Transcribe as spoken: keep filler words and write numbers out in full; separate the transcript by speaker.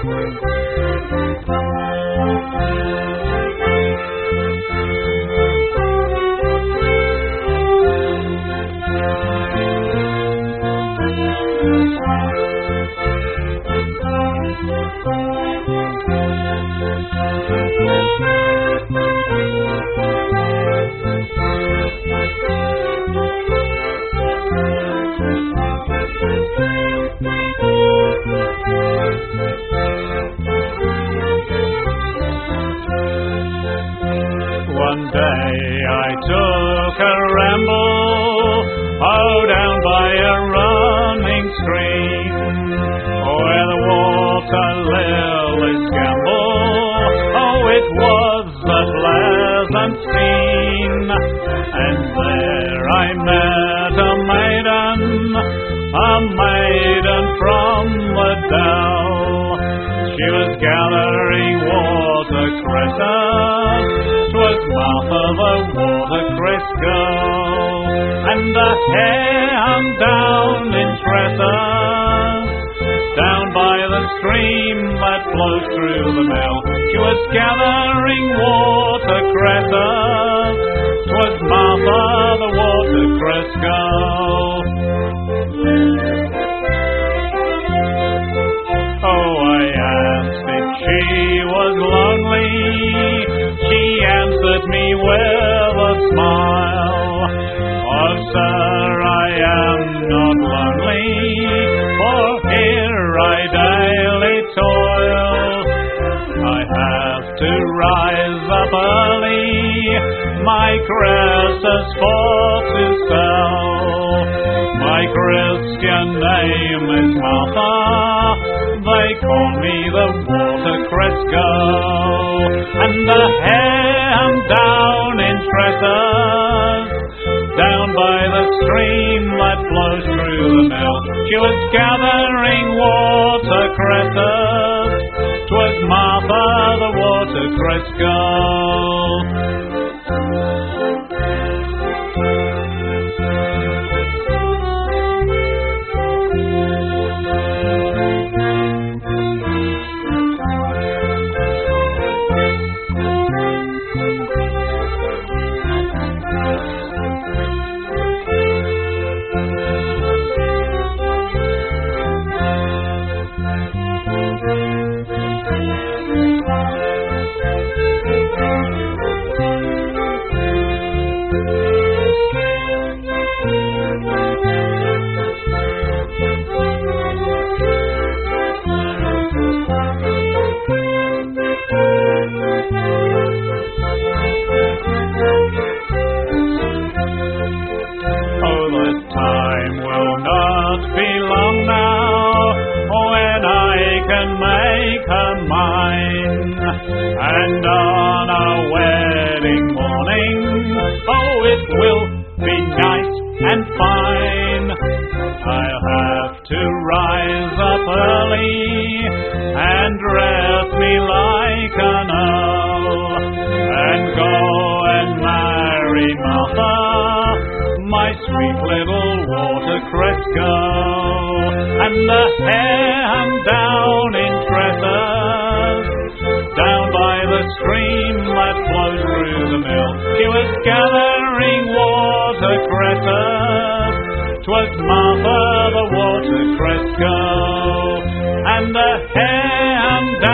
Speaker 1: One day I took a ramble, oh, down by a running stream, where the water lilies gambol. Oh, it was a pleasant scene, and there I met a maiden, a maiden from the dell. She was gathering watercresses, 'twas Martha the watercress girl, and the ham down in tresses, down by the stream that flows through the mill. She was gathering watercresses, 'twas Martha the watercress girl. Oh, I asked if she was lonely. She answered me with a smile. Oh, sir, I am not lonely, for here I daily toil. I have to rise up early, my cresses for to sell. My Christian name is Martha, they call me the watercress girl, and the ham down in tresses, down by the stream that flows through the mill. She was gathering watercresses, 'twas Martha the watercress girl. And on a wedding morning, oh, it will be nice and fine. I'll have to rise up early and dress me like an earl, and go and marry Martha, my sweet little watercress girl. And the ham down in tresses, down by the stream that flows through the mill. She was gathering watercresses, 'twas Martha the watercress girl, and the ham down